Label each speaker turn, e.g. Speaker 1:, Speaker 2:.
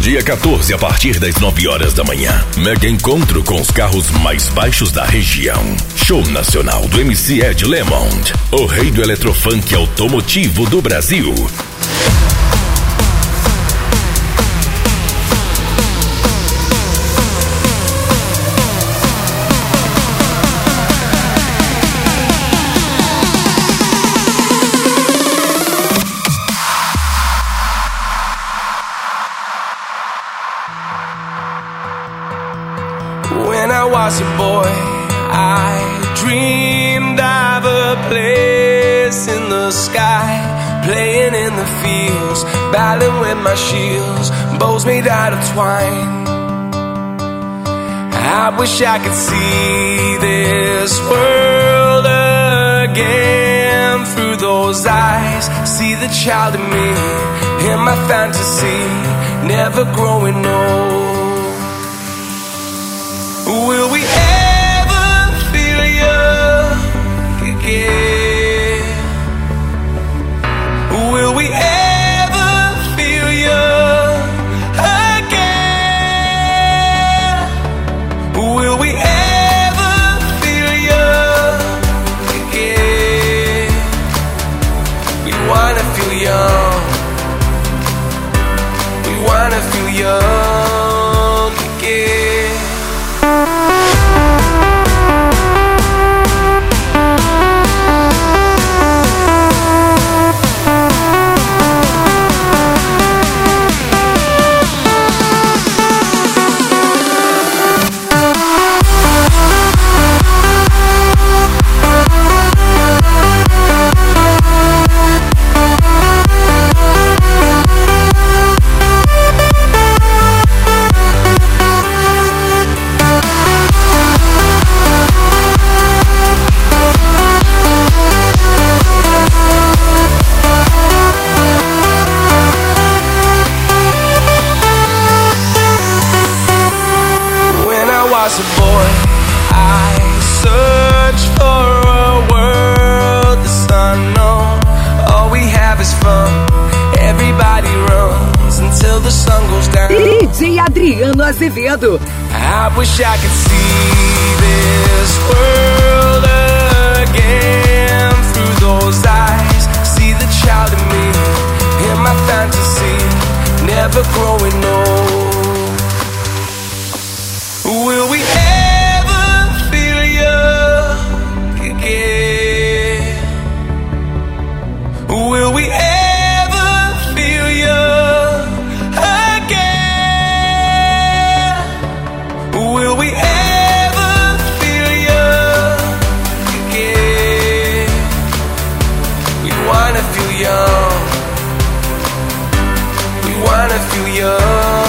Speaker 1: dia 14, a partir das 9 horas da manhã. Mega encontro com os carros mais baixos da região. Show nacional do MC Ed Lemond, o rei do eletrofunk automotivo do Brasil.
Speaker 2: When I was a boy, I dreamed of a place in the sky, playing in the fields, battling with my shields, bows made out of twine. I wish I could see this world again through those eyes, see the child in me, in my fantasy, never growing old. Will we ever feel young again? Will we ever feel young again? Will we ever feel young again? We wanna feel young. We wanna feel young again. As a boy, I searched for a world that's unknown. All we have is fun. Everybody runs until the sun goes down.
Speaker 3: DJ Adriano Azevedo.
Speaker 2: I wish I could see this world again through those eyes. See the child in me, in my fantasy, never growing old. Will we ever feel young again? Will we ever feel young again? Will we ever feel young again? We wanna feel young. We wanna feel young.